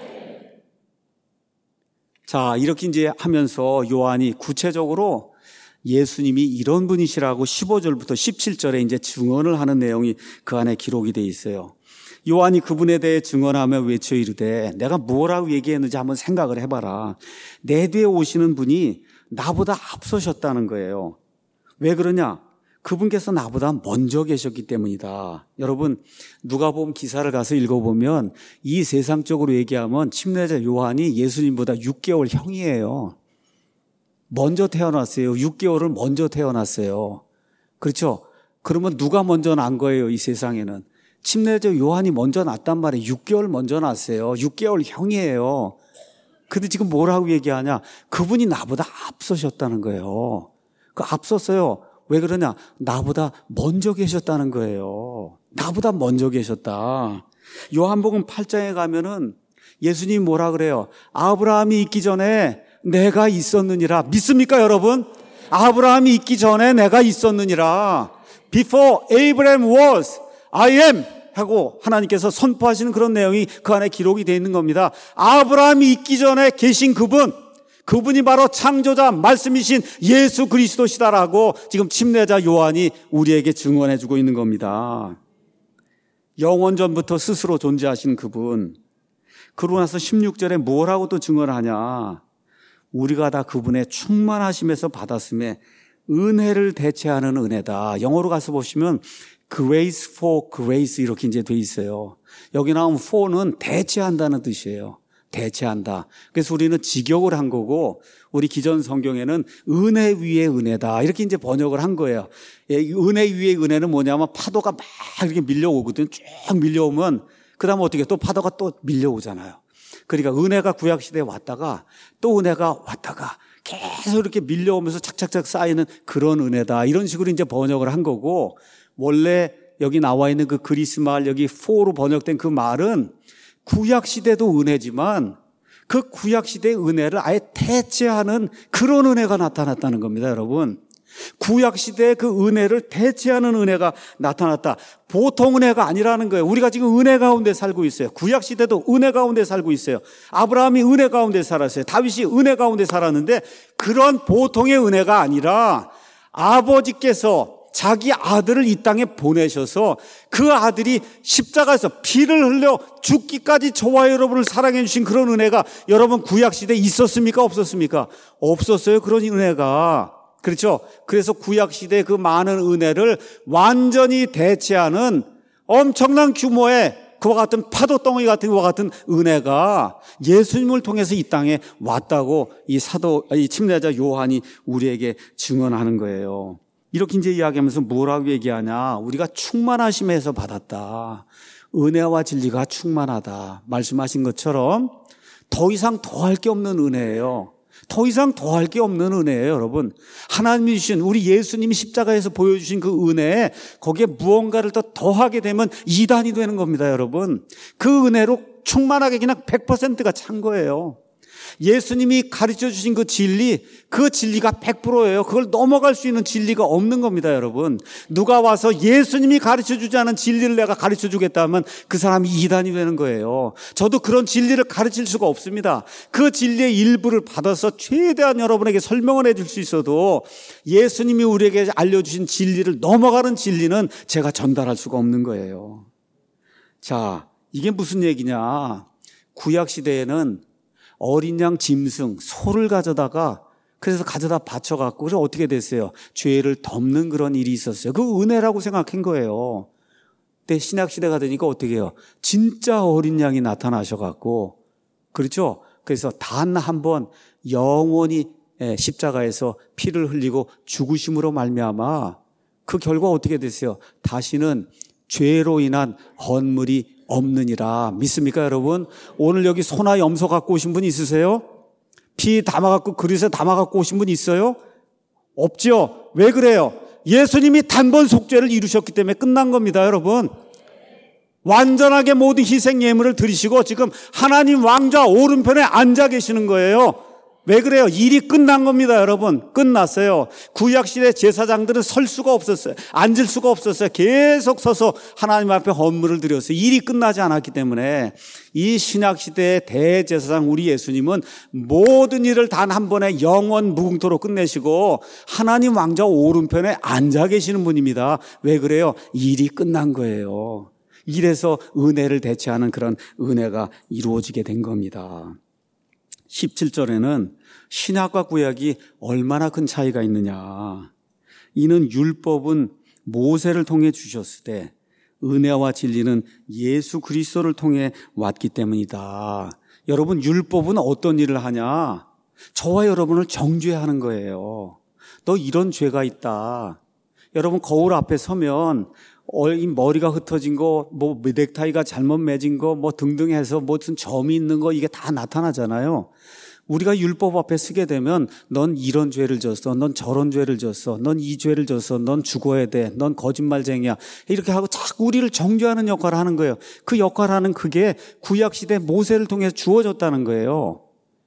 자, 이렇게 이제 하면서 요한이 구체적으로 예수님이 이런 분이시라고 십오 절부터 십칠 절에 이제 증언을 하는 내용이 그 안에 기록이 돼 있어요. 요한이 그분에 대해 증언하며 외쳐 이르되 내가 뭐라고 얘기했는지 한번 생각을 해봐라. 내 뒤에 오시는 분이 나보다 앞서셨다는 거예요. 왜 그러냐? 그분께서 나보다 먼저 계셨기 때문이다. 여러분, 누가복음 기사를 가서 읽어보면 이 세상적으로 얘기하면 침례자 요한이 예수님보다 육 개월 형이에요. 먼저 태어났어요. 육 개월을 먼저 태어났어요. 그렇죠? 그러면 누가 먼저 난 거예요, 이 세상에는? 침례자 요한이 먼저 났단 말이에요. 육 개월 먼저 났어요. 육 개월 형이에요. 근데 지금 뭐라고 얘기하냐? 그분이 나보다 앞서셨다는 거예요. 그 앞섰어요. 왜 그러냐? 나보다 먼저 계셨다는 거예요. 나보다 먼저 계셨다. 요한복음 팔 장에 가면은 예수님이 뭐라 그래요? 아브라함이 있기 전에 내가 있었느니라. 믿습니까, 여러분? 아브라함이 있기 전에 내가 있었느니라. Before Abraham was, I am 하고 하나님께서 선포하시는 그런 내용이 그 안에 기록이 되어 있는 겁니다. 아브라함이 있기 전에 계신 그분, 그분이 바로 창조자 말씀이신 예수 그리스도시다라고 지금 침례자 요한이 우리에게 증언해 주고 있는 겁니다. 영원전부터 스스로 존재하신 그분, 그러고 나서 십육 절에 뭐라고 또 증언하냐? 우리가 다 그분의 충만하심에서 받았음에 은혜를 대체하는 은혜다. 영어로 가서 보시면 grace for grace 이렇게 이제 돼 있어요. 여기 나오면 for는 대체한다는 뜻이에요. 대체한다. 그래서 우리는 직역을 한 거고, 우리 기존 성경에는 은혜 위에 은혜다 이렇게 이제 번역을 한 거예요. 은혜 위에 은혜는 뭐냐면 파도가 막 이렇게 밀려오거든요. 쭉 밀려오면 그 다음에 어떻게 또 파도가 또 밀려오잖아요. 그러니까 은혜가 구약시대에 왔다가 또 은혜가 왔다가 계속 이렇게 밀려오면서 착착착 쌓이는 그런 은혜다. 이런 식으로 이제 번역을 한 거고, 원래 여기 나와 있는 그 그리스 말 여기 for로 번역된 그 말은 구약시대도 은혜지만 그 구약시대의 은혜를 아예 대체하는 그런 은혜가 나타났다는 겁니다, 여러분. 구약시대의 그 은혜를 대체하는 은혜가 나타났다. 보통 은혜가 아니라는 거예요. 우리가 지금 은혜 가운데 살고 있어요. 구약시대도 은혜 가운데 살고 있어요. 아브라함이 은혜 가운데 살았어요. 다윗이 은혜 가운데 살았는데 그런 보통의 은혜가 아니라 아버지께서 자기 아들을 이 땅에 보내셔서 그 아들이 십자가에서 피를 흘려 죽기까지 저와 여러분을 사랑해 주신 그런 은혜가 여러분 구약시대에 있었습니까? 없었습니까? 없었어요. 그런 은혜가. 그렇죠? 그래서 구약시대의 그 많은 은혜를 완전히 대체하는 엄청난 규모의 그와 같은 파도덩이 같은 것과 같은 은혜가 예수님을 통해서 이 땅에 왔다고 이 사도, 이 침례자 요한이 우리에게 증언하는 거예요. 이렇게 이제 이야기하면서 뭐라고 얘기하냐? 우리가 충만하심에서 받았다. 은혜와 진리가 충만하다. 말씀하신 것처럼 더 이상 더할 게 없는 은혜예요. 더 이상 더할 게 없는 은혜예요, 여러분. 하나님이 주신, 우리 예수님이 십자가에서 보여주신 그 은혜에 거기에 무언가를 더 더하게 되면 이단이 되는 겁니다, 여러분. 그 은혜로 충만하게 그냥 백 퍼센트가 찬 거예요. 예수님이 가르쳐 주신 그 진리, 그 진리가 백 퍼센트예요. 그걸 넘어갈 수 있는 진리가 없는 겁니다, 여러분. 누가 와서 예수님이 가르쳐 주지 않은 진리를 내가 가르쳐 주겠다면 그 사람이 이단이 되는 거예요. 저도 그런 진리를 가르칠 수가 없습니다. 그 진리의 일부를 받아서 최대한 여러분에게 설명을 해줄 수 있어도 예수님이 우리에게 알려주신 진리를 넘어가는 진리는 제가 전달할 수가 없는 거예요. 자, 이게 무슨 얘기냐? 구약시대에는 어린 양 짐승, 소를 가져다가 그래서 가져다 바쳐갖고 그래서 어떻게 됐어요? 죄를 덮는 그런 일이 있었어요. 그 은혜라고 생각한 거예요. 근데 신약시대가 되니까 어떻게 해요? 진짜 어린 양이 나타나셔갖고, 그렇죠? 그래서 단 한 번 영원히 십자가에서 피를 흘리고 죽으심으로 말미암아 그 결과 어떻게 됐어요? 다시는 죄로 인한 헌물이 없느니라. 믿습니까, 여러분? 오늘 여기 소나 염소 갖고 오신 분 있으세요? 피 담아갖고 그릇에 담아갖고 오신 분 있어요? 없죠? 왜 그래요? 예수님이 단번 속죄를 이루셨기 때문에 끝난 겁니다, 여러분. 완전하게 모든 희생 예물을 드리시고 지금 하나님 왕좌 오른편에 앉아 계시는 거예요. 왜 그래요? 일이 끝난 겁니다, 여러분. 끝났어요. 구약시대 제사장들은 설 수가 없었어요. 앉을 수가 없었어요. 계속 서서 하나님 앞에 헌물을 드렸어요. 일이 끝나지 않았기 때문에 이 신약시대의 대제사장 우리 예수님은 모든 일을 단 한 번에 영원 무궁토로 끝내시고 하나님 왕좌 오른편에 앉아 계시는 분입니다. 왜 그래요? 일이 끝난 거예요. 이래서 은혜를 대체하는 그런 은혜가 이루어지게 된 겁니다. 십칠 절에는 신약과 구약이 얼마나 큰 차이가 있느냐. 이는 율법은 모세를 통해 주셨을 때 은혜와 진리는 예수 그리스도를 통해 왔기 때문이다. 여러분, 율법은 어떤 일을 하냐? 저와 여러분을 정죄하는 거예요. 너 이런 죄가 있다. 여러분, 거울 앞에 서면 머리가 흩어진 거, 뭐 넥타이가 잘못 맺은 거, 뭐 등등 해서 무슨 점이 있는 거 이게 다 나타나잖아요. 우리가 율법 앞에 쓰게 되면 넌 이런 죄를 졌어, 넌 저런 죄를 졌어, 넌 이 죄를 졌어, 넌 죽어야 돼, 넌 거짓말쟁이야, 이렇게 하고 자꾸 우리를 정죄하는 역할을 하는 거예요. 그 역할을 하는 그게 구약시대 모세를 통해서 주어졌다는 거예요.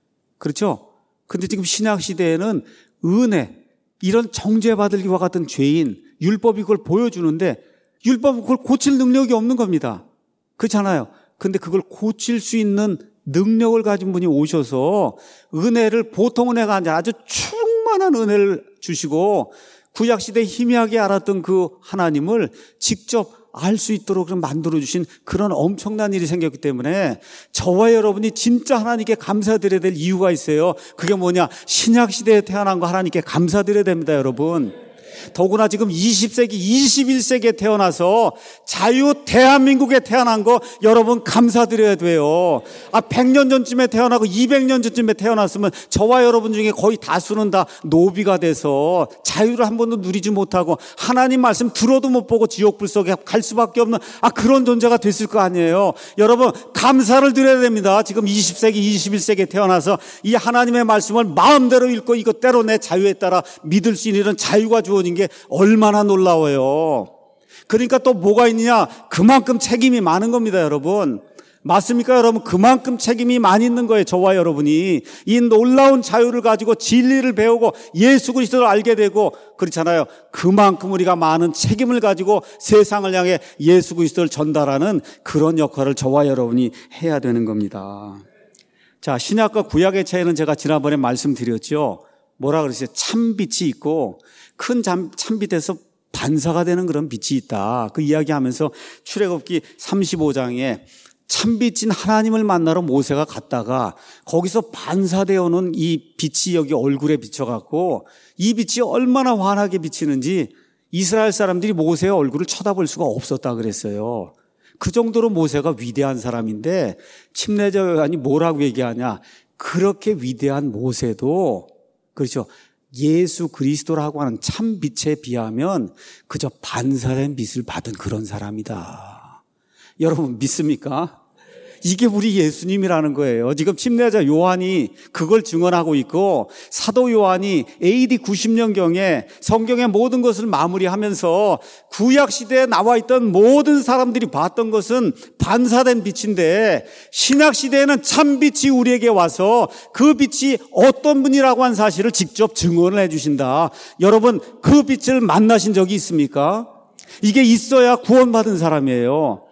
그렇죠? 근데 지금 신약시대에는 은혜, 이런 정죄받을기와 같은 죄인, 율법이 그걸 보여주는데 율법은 그걸 고칠 능력이 없는 겁니다. 그렇잖아요. 근데 그걸 고칠 수 있는 능력을 가진 분이 오셔서 은혜를 보통 은혜가 아니라 아주 충만한 은혜를 주시고 구약시대에 희미하게 알았던 그 하나님을 직접 알 수 있도록 만들어주신 그런 엄청난 일이 생겼기 때문에 저와 여러분이 진짜 하나님께 감사드려야 될 이유가 있어요. 그게 뭐냐? 신약시대에 태어난 거 하나님께 감사드려야 됩니다, 여러분. 더구나 지금 이십 세기, 이십일 세기에 태어나서 자유 대한민국에 태어난 거 여러분 감사드려야 돼요. 아, 백 년 전쯤에 태어나고 이백 년 전쯤에 태어났으면 저와 여러분 중에 거의 다수는 다 노비가 돼서 자유를 한 번도 누리지 못하고 하나님 말씀 들어도 못 보고 지옥불 속에 갈 수밖에 없는 아 그런 존재가 됐을 거 아니에요. 여러분 감사를 드려야 됩니다. 지금 이십 세기, 이십일 세기에 태어나서 이 하나님의 말씀을 마음대로 읽고 이것대로 내 자유에 따라 믿을 수 있는 이런 자유가 주어진 게 얼마나 놀라워요. 그러니까 또 뭐가 있느냐? 그만큼 책임이 많은 겁니다, 여러분. 맞습니까, 여러분? 그만큼 책임이 많이 있는 거예요, 저와 여러분이. 이 놀라운 자유를 가지고 진리를 배우고 예수 그리스도를 알게 되고 그렇잖아요. 그만큼 우리가 많은 책임을 가지고 세상을 향해 예수 그리스도를 전달하는 그런 역할을 저와 여러분이 해야 되는 겁니다. 자, 신약과 구약의 차이는 제가 지난번에 말씀드렸죠. 뭐라 그랬어요? 참빛이 있고 큰 참빛에서 반사가 되는 그런 빛이 있다. 그 이야기하면서 출애굽기 삼십오 장에 참빛인 하나님을 만나러 모세가 갔다가 거기서 반사되어오는 이 빛이 여기 얼굴에 비춰갖고 이 빛이 얼마나 환하게 비치는지 이스라엘 사람들이 모세의 얼굴을 쳐다볼 수가 없었다 그랬어요. 그 정도로 모세가 위대한 사람인데 침례자 요한이 뭐라고 얘기하냐? 그렇게 위대한 모세도 그렇죠. 예수 그리스도라고 하는 참 빛에 비하면 그저 반사된 빛을 받은 그런 사람이다. 여러분 믿습니까? 이게 우리 예수님이라는 거예요. 지금 침례자 요한이 그걸 증언하고 있고 사도 요한이 에이디 구십 년경에 성경의 모든 것을 마무리하면서 구약시대에 나와 있던 모든 사람들이 봤던 것은 반사된 빛인데 신약시대에는 참빛이 우리에게 와서 그 빛이 어떤 분이라고 한 사실을 직접 증언을 해 주신다. 여러분 그 빛을 만나신 적이 있습니까? 이게 있어야 구원받은 사람이에요.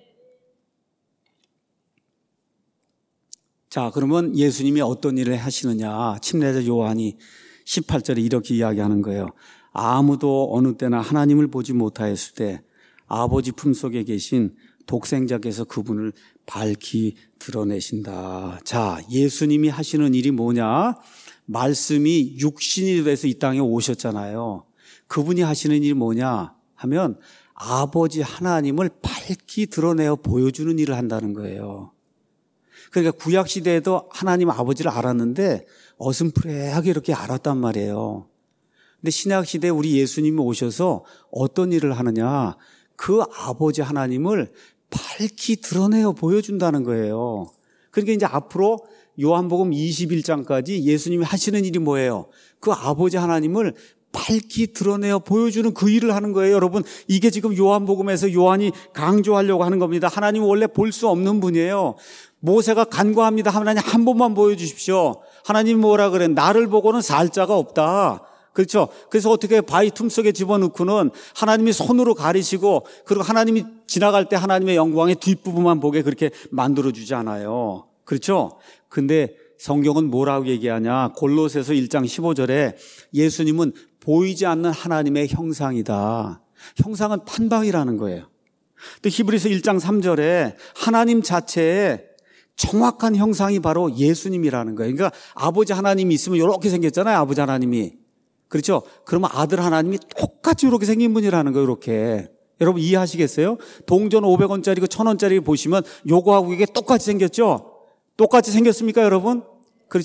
자, 그러면 예수님이 어떤 일을 하시느냐? 침례자 요한이 십팔 절에 이렇게 이야기하는 거예요. 아무도 어느 때나 하나님을 보지 못하였을 때 아버지 품속에 계신 독생자께서 그분을 밝히 드러내신다. 자, 예수님이 하시는 일이 뭐냐? 말씀이 육신이 돼서 이 땅에 오셨잖아요. 그분이 하시는 일이 뭐냐 하면 아버지 하나님을 밝히 드러내어 보여주는 일을 한다는 거예요. 그러니까 구약시대에도 하나님 아버지를 알았는데 어슴푸레하게 이렇게 알았단 말이에요. 근데 신약시대에 우리 예수님이 오셔서 어떤 일을 하느냐? 그 아버지 하나님을 밝히 드러내어 보여준다는 거예요. 그러니까 이제 앞으로 요한복음 이십일 장까지 예수님이 하시는 일이 뭐예요? 그 아버지 하나님을 밝히 드러내어 보여주는 그 일을 하는 거예요. 여러분 이게 지금 요한복음에서 요한이 강조하려고 하는 겁니다. 하나님은 원래 볼 수 없는 분이에요. 모세가 간구합니다. 하나님 한 번만 보여주십시오. 하나님 뭐라 그래? 나를 보고는 살 자가 없다. 그렇죠? 그래서 어떻게 바위 틈 속에 집어넣고는 하나님이 손으로 가리시고 그리고 하나님이 지나갈 때 하나님의 영광의 뒷부분만 보게 그렇게 만들어주지 않아요. 그렇죠? 근데 성경은 뭐라고 얘기하냐? 골로새서 일 장 십오 절에 예수님은 보이지 않는 하나님의 형상이다. 형상은 판박이라는 거예요. 또 히브리서 일 장 삼 절에 하나님 자체의 정확한 형상이 바로 예수님이라는 거예요. 그러니까 아버지 하나님이 있으면 이렇게 생겼잖아요. 아버지 하나님이. 그렇죠? 그러면 아들 하나님이 똑같이 이렇게 생긴 분이라는 거예요. 이렇게. 여러분 이해하시겠어요? 동전 오백 원짜리, 천 원짜리 보시면 요거하고 이게 똑같이 생겼죠? 똑같이 생겼습니까, 여러분? 그렇죠?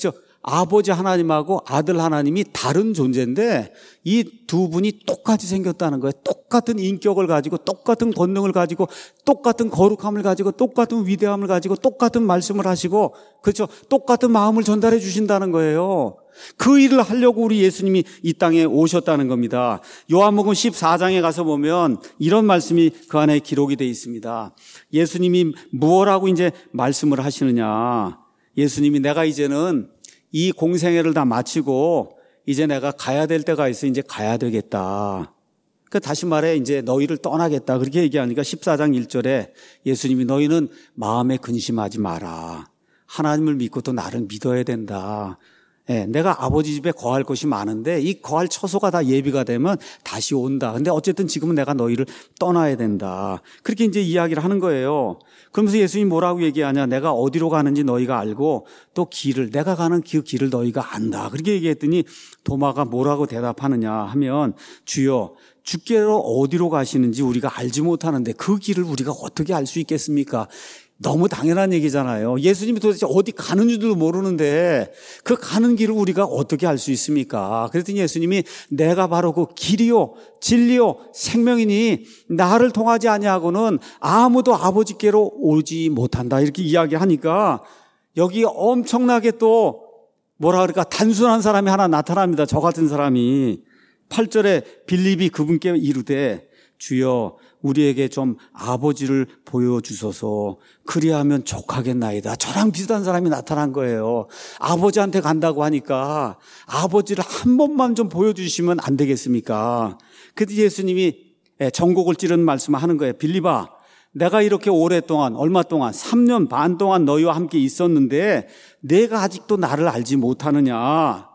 아버지 하나님하고 아들 하나님이 다른 존재인데 이 두 분이 똑같이 생겼다는 거예요. 똑같은 인격을 가지고 똑같은 권능을 가지고 똑같은 거룩함을 가지고 똑같은 위대함을 가지고 똑같은 말씀을 하시고 그렇죠. 똑같은 마음을 전달해 주신다는 거예요. 그 일을 하려고 우리 예수님이 이 땅에 오셨다는 겁니다. 요한복음 십사 장에 가서 보면 이런 말씀이 그 안에 기록이 되어 있습니다. 예수님이 무엇라고 이제 말씀을 하시느냐. 예수님이 내가 이제는 이 공생애를 다 마치고 이제 내가 가야 될 때가 있어 이제 가야 되겠다. 그러니까 다시 말해 이제 너희를 떠나겠다. 그렇게 얘기하니까 십사 장 일 절에 예수님이 너희는 마음에 근심하지 마라. 하나님을 믿고 또 나를 믿어야 된다. 예, 내가 아버지 집에 거할 곳이 많은데 이 거할 처소가 다 예비가 되면 다시 온다. 근데 어쨌든 지금은 내가 너희를 떠나야 된다. 그렇게 이제 이야기를 하는 거예요. 그러면서 예수님이 뭐라고 얘기하냐. 내가 어디로 가는지 너희가 알고 또 길을, 내가 가는 그 길을 너희가 안다. 그렇게 얘기했더니 도마가 뭐라고 대답하느냐 하면 주여 주께로 어디로 가시는지 우리가 알지 못하는데 그 길을 우리가 어떻게 알 수 있겠습니까? 너무 당연한 얘기잖아요. 예수님이 도대체 어디 가는 줄도 모르는데 그 가는 길을 우리가 어떻게 알 수 있습니까? 그랬더니 예수님이 내가 바로 그 길이요 진리요 생명이니 나를 통하지 아니하고는 아무도 아버지께로 오지 못한다. 이렇게 이야기하니까 여기 엄청나게 또 뭐라 그럴까 단순한 사람이 하나 나타납니다. 저 같은 사람이 팔 절에 빌립이 그분께 이르되 주여 우리에게 좀 아버지를 보여주소서 그리하면 족하겠나이다. 저랑 비슷한 사람이 나타난 거예요. 아버지한테 간다고 하니까 아버지를 한 번만 좀 보여주시면 안 되겠습니까? 그때 예수님이 전곡을 찌르는 말씀을 하는 거예요. 빌립아, 내가 이렇게 오랫동안 얼마 동안 삼 년 반 동안 너희와 함께 있었는데 내가 아직도 나를 알지 못하느냐.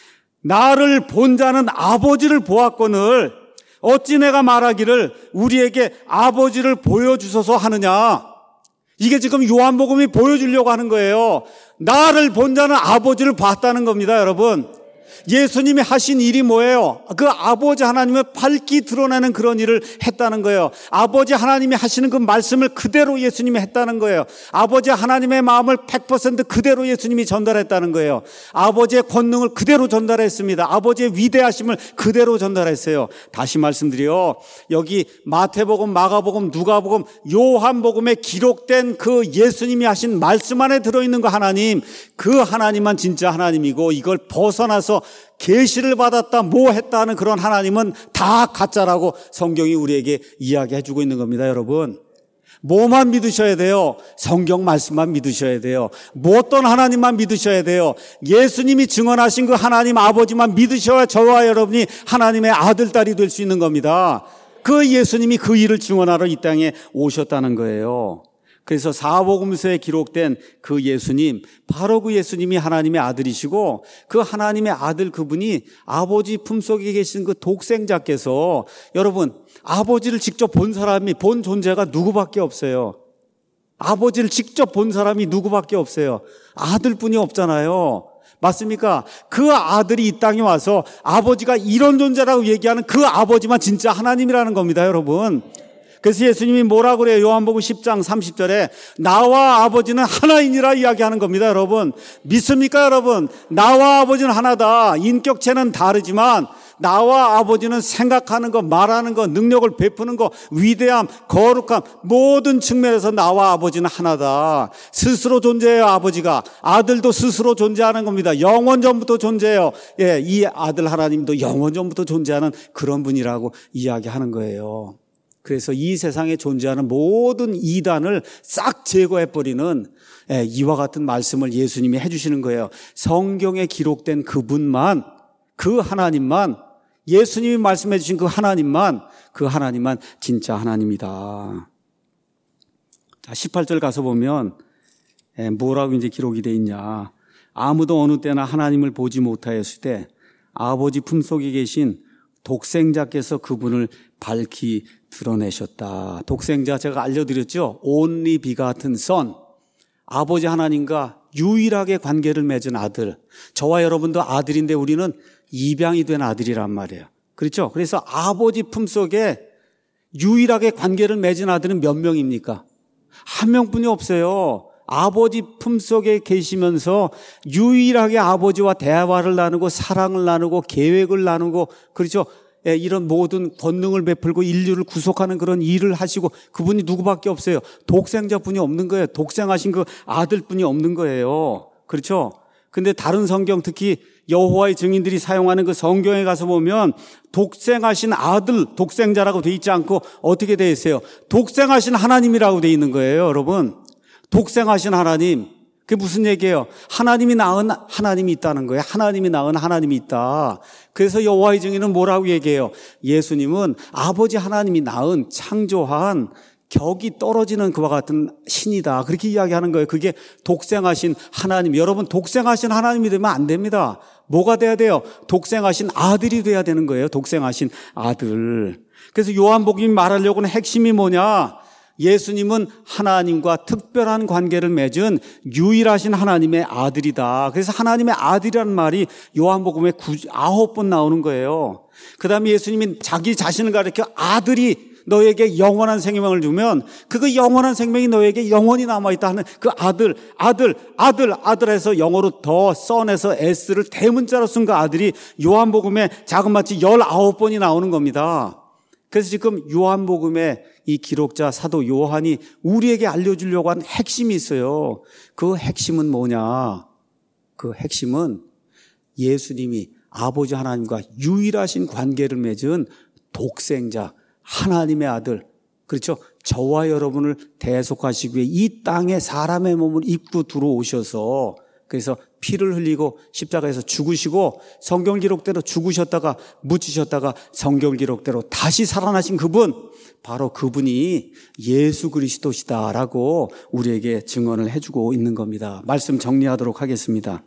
나를 본 자는 아버지를 보았거늘 어찌 내가 말하기를 우리에게 아버지를 보여주소서 하느냐. 이게 지금 요한복음이 보여주려고 하는 거예요. 나를 본 자는 아버지를 봤다는 겁니다, 여러분. 예수님이 하신 일이 뭐예요? 그 아버지 하나님을 밝히 드러내는 그런 일을 했다는 거예요. 아버지 하나님이 하시는 그 말씀을 그대로 예수님이 했다는 거예요. 아버지 하나님의 마음을 백 퍼센트 그대로 예수님이 전달했다는 거예요. 아버지의 권능을 그대로 전달했습니다. 아버지의 위대하심을 그대로 전달했어요. 다시 말씀드려 여기 마태복음, 마가복음, 누가복음, 요한복음에 기록된 그 예수님이 하신 말씀 안에 들어있는 그 하나님, 그 하나님만 진짜 하나님이고 이걸 벗어나서 계시를 받았다 뭐 했다 하는 그런 하나님은 다 가짜라고 성경이 우리에게 이야기해 주고 있는 겁니다. 여러분 뭐만 믿으셔야 돼요? 성경 말씀만 믿으셔야 돼요. 뭐 어떤 하나님만 믿으셔야 돼요? 예수님이 증언하신 그 하나님 아버지만 믿으셔야 저와 여러분이 하나님의 아들 딸이 될 수 있는 겁니다. 그 예수님이 그 일을 증언하러 이 땅에 오셨다는 거예요. 그래서 사복음서에 기록된 그 예수님, 바로 그 예수님이 하나님의 아들이시고 그 하나님의 아들 그분이 아버지 품속에 계신 그 독생자께서 여러분 아버지를 직접 본 사람이 본 존재가 누구밖에 없어요. 아버지를 직접 본 사람이 누구밖에 없어요. 아들뿐이 없잖아요. 맞습니까? 그 아들이 이 땅에 와서 아버지가 이런 존재라고 얘기하는 그 아버지만 진짜 하나님이라는 겁니다, 여러분. 그래서 예수님이 뭐라고 그래요? 요한복음 십 장 삼십 절에 나와 아버지는 하나이니라 이야기하는 겁니다, 여러분. 믿습니까, 여러분? 나와 아버지는 하나다. 인격체는 다르지만 나와 아버지는 생각하는 거, 말하는 거, 능력을 베푸는 거, 위대함, 거룩함 모든 측면에서 나와 아버지는 하나다. 스스로 존재해요, 아버지가. 아들도 스스로 존재하는 겁니다. 영원 전부터 존재해요. 예, 이 아들 하나님도 영원 전부터 존재하는 그런 분이라고 이야기하는 거예요. 그래서 이 세상에 존재하는 모든 이단을 싹 제거해버리는 이와 같은 말씀을 예수님이 해주시는 거예요. 성경에 기록된 그분만, 그 하나님만, 예수님이 말씀해 주신 그 하나님만, 그 하나님만 진짜 하나님이다. 자, 십팔 절 가서 보면 뭐라고 이제 기록이 되어 있냐. 아무도 어느 때나 하나님을 보지 못하였을 때 아버지 품속에 계신 독생자께서 그분을 밝히 드러내셨다. 독생자 제가 알려드렸죠. only begotten son. 아버지 하나님과 유일하게 관계를 맺은 아들. 저와 여러분도 아들인데 우리는 입양이 된 아들이란 말이에요. 그렇죠? 그래서 아버지 품속에 유일하게 관계를 맺은 아들은 몇 명입니까? 한 명뿐이 없어요. 아버지 품속에 계시면서 유일하게 아버지와 대화를 나누고 사랑을 나누고 계획을 나누고, 그렇죠? 예, 이런 모든 권능을 베풀고 인류를 구속하는 그런 일을 하시고, 그분이 누구밖에 없어요. 독생자뿐이 없는 거예요. 독생하신 그 아들뿐이 없는 거예요. 그렇죠? 근데 다른 성경, 특히 여호와의 증인들이 사용하는 그 성경에 가서 보면 독생하신 아들, 독생자라고 돼 있지 않고 어떻게 돼 있어요? 독생하신 하나님이라고 돼 있는 거예요, 여러분. 독생하신 하나님. 그게 무슨 얘기예요? 하나님이 낳은 하나님이 있다는 거예요. 하나님이 낳은 하나님이 있다. 그래서 여호와의 증인은 뭐라고 얘기해요? 예수님은 아버지 하나님이 낳은 창조한 격이 떨어지는 그와 같은 신이다. 그렇게 이야기하는 거예요. 그게 독생하신 하나님. 여러분, 독생하신 하나님이 되면 안 됩니다. 뭐가 돼야 돼요? 독생하신 아들이 돼야 되는 거예요. 독생하신 아들. 그래서 요한복음이 말하려고 하는 핵심이 뭐냐? 예수님은 하나님과 특별한 관계를 맺은 유일하신 하나님의 아들이다. 그래서 하나님의 아들이라는 말이 요한복음에 아홉 번 나오는 거예요. 그 다음에 예수님이 자기 자신을 가리켜 아들이 너에게 영원한 생명을 주면 그 영원한 생명이 너에게 영원히 남아있다 하는 그 아들, 아들, 아들, 아들 해서 영어로 더 써내서 S를 대문자로 쓴 그 아들이 요한복음에 자그마치 열아홉 번이 나오는 겁니다. 그래서 지금 요한복음의 이 기록자 사도 요한이 우리에게 알려주려고 하는 핵심이 있어요. 그 핵심은 뭐냐? 그 핵심은 예수님이 아버지 하나님과 유일하신 관계를 맺은 독생자, 하나님의 아들, 그렇죠? 저와 여러분을 대속하시기 위해 이 땅에 사람의 몸을 입고 들어오셔서, 그래서 피를 흘리고 십자가에서 죽으시고 성경 기록대로 죽으셨다가 묻히셨다가 성경 기록대로 다시 살아나신 그분, 바로 그분이 예수 그리스도시다라고 우리에게 증언을 해주고 있는 겁니다. 말씀 정리하도록 하겠습니다.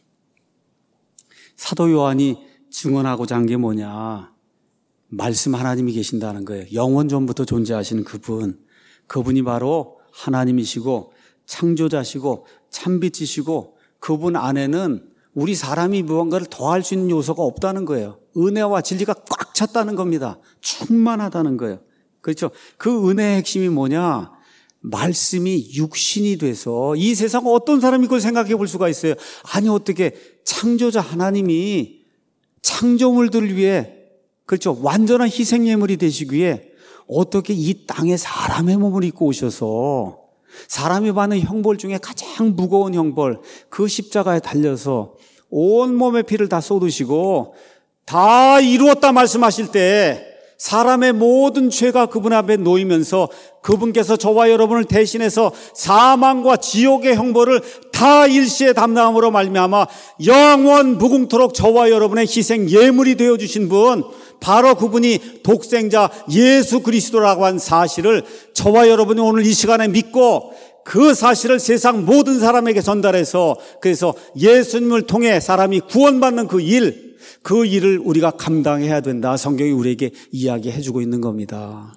사도 요한이 증언하고자 한 게 뭐냐? 말씀 하나님이 계신다는 거예요. 영원 전부터 존재하시는 그분, 그분이 바로 하나님이시고 창조자시고 참빛이시고, 그분 안에는 우리 사람이 무언가를 더할 수 있는 요소가 없다는 거예요. 은혜와 진리가 꽉 찼다는 겁니다. 충만하다는 거예요. 그렇죠? 그 은혜의 핵심이 뭐냐? 말씀이 육신이 돼서 이 세상 어떤 사람이 그걸 생각해 볼 수가 있어요? 아니, 어떻게 창조자 하나님이 창조물들을 위해, 그렇죠, 완전한 희생예물이 되시기 위해 어떻게 이 땅에 사람의 몸을 입고 오셔서 사람이 받는 형벌 중에 가장 무거운 형벌, 그 십자가에 달려서 온몸의 피를 다 쏟으시고 다 이루었다 말씀하실 때 사람의 모든 죄가 그분 앞에 놓이면서 그분께서 저와 여러분을 대신해서 사망과 지옥의 형벌을 다 일시에 담당함으로 말미암아 영원 무궁토록 저와 여러분의 희생 예물이 되어주신 분, 바로 그분이 독생자 예수 그리스도라고 한 사실을 저와 여러분이 오늘 이 시간에 믿고 그 사실을 세상 모든 사람에게 전달해서, 그래서 예수님을 통해 사람이 구원받는 그 일, 그 일을 우리가 감당해야 된다. 성경이 우리에게 이야기해주고 있는 겁니다.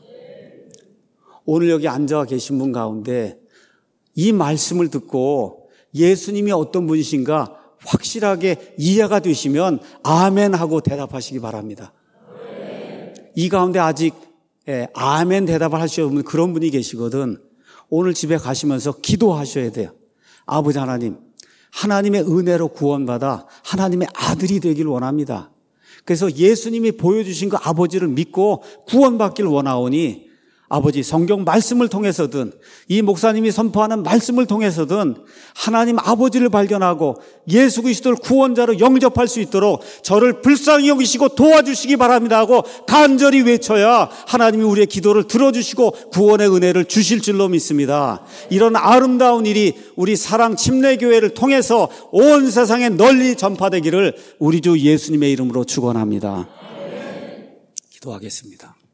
오늘 여기 앉아 계신 분 가운데 이 말씀을 듣고 예수님이 어떤 분이신가 확실하게 이해가 되시면 아멘 하고 대답하시기 바랍니다. 이 가운데 아직 예, 아멘 대답을 하셔야 하는 그런 분이 계시거든. 오늘 집에 가시면서 기도하셔야 돼요. 아버지 하나님, 하나님의 은혜로 구원받아 하나님의 아들이 되길 원합니다. 그래서 예수님이 보여주신 그 아버지를 믿고 구원받길 원하오니 아버지, 성경 말씀을 통해서든 이 목사님이 선포하는 말씀을 통해서든 하나님 아버지를 발견하고 예수 그리스도를 구원자로 영접할 수 있도록 저를 불쌍히 여기시고 도와주시기 바랍니다 하고 간절히 외쳐야 하나님이 우리의 기도를 들어주시고 구원의 은혜를 주실 줄로 믿습니다. 이런 아름다운 일이 우리 사랑 침례교회를 통해서 온 세상에 널리 전파되기를 우리 주 예수님의 이름으로 축원합니다. 기도하겠습니다.